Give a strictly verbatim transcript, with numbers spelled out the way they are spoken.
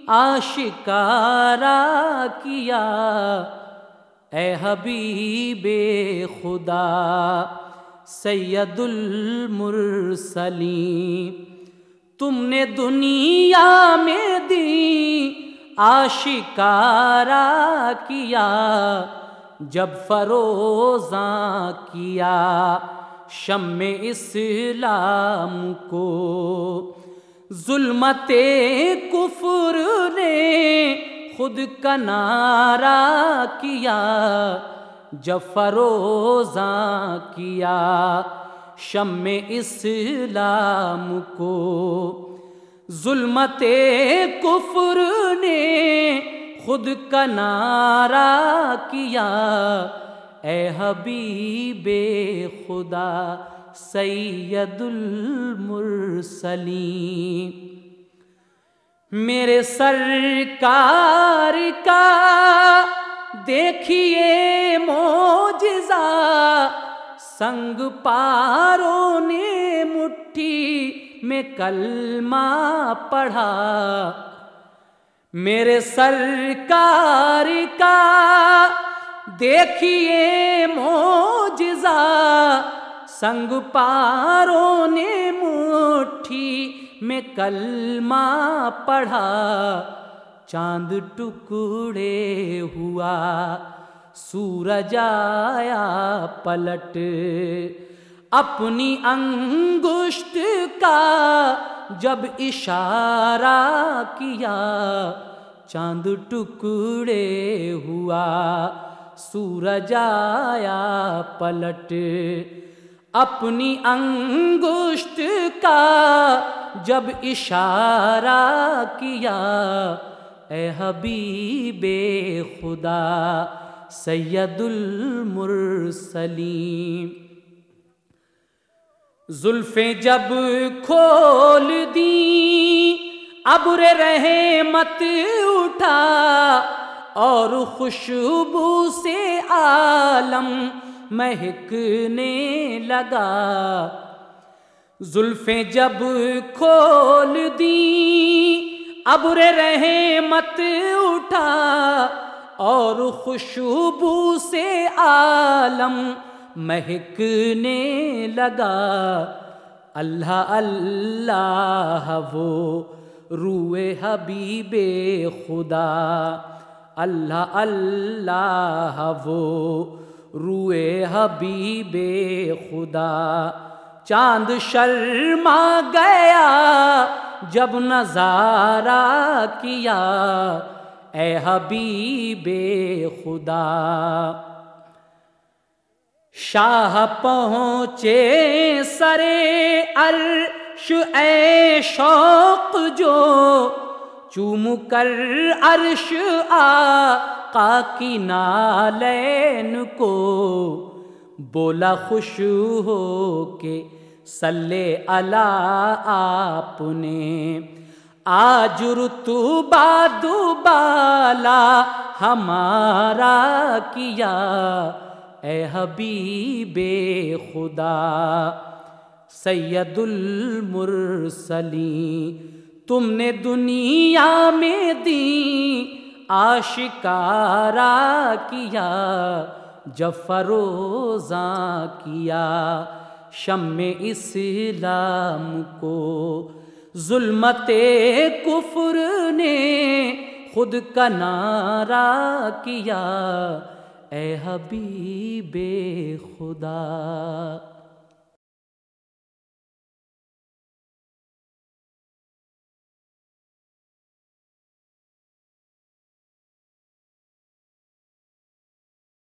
آشکارا کیا، اے حبیب خدا سید المرسلین، تم نے دنیا میں دین آشکارا کیا، جب فروزاں کیا شمع اسلام کو، ظلمت کفر نے خود کنارہ کیا، جب فروزاں کیا شمع اسلام کو، ظلمت کفر نے خود کنارہ کیا، اے حبیب خدا سید المرسلین، میرے سرکار کا دیکھیے معجزہ، سنگ پاروں نے مٹھی میں کلمہ پڑھا، میرے سرکار کا دیکھیے معجزہ، سنگ پاروں نے مٹھی میں کلمہ پڑھا، چاند ٹکڑے ہوا سورج آیا پلٹ، اپنی انگشت کا جب اشارہ کیا، چاند ٹکڑے ہوا سورج آیا پلٹ، اپنی انگشت کا جب اشارہ کیا، اے حبیب خدا سید المرسلین، زلفیں جب کھول دیں ابر رحمت اٹھا، اور خوشبو سے عالم مہکنے لگا، زلفیں جب کھول دیں ابر رحمت اٹھا، اور خوشبو سے عالم مہکنے لگا، اللہ اللہ وہ روئے حبیب خدا، اللہ اللہ وہ روئے حبیب خدا، چاند شرما گیا جب نظارہ کیا، اے حبیب خدا، شاہ پہنچے سرے عرش اے شوق جو، چوم کر عرش آقا کی نالین کو، بولا خوش ہو کے صلی علی آپ نے، آج رتبہ دوبالا ہمارا کیا، اے حبیب خدا سید المرسلین، تم نے دنیا میں دین آشکارا کیا، جب فروزاں کیا شمع اسلام کو، ظلمت کفر نے خود کنارہ کیا، اے حبیب خدا۔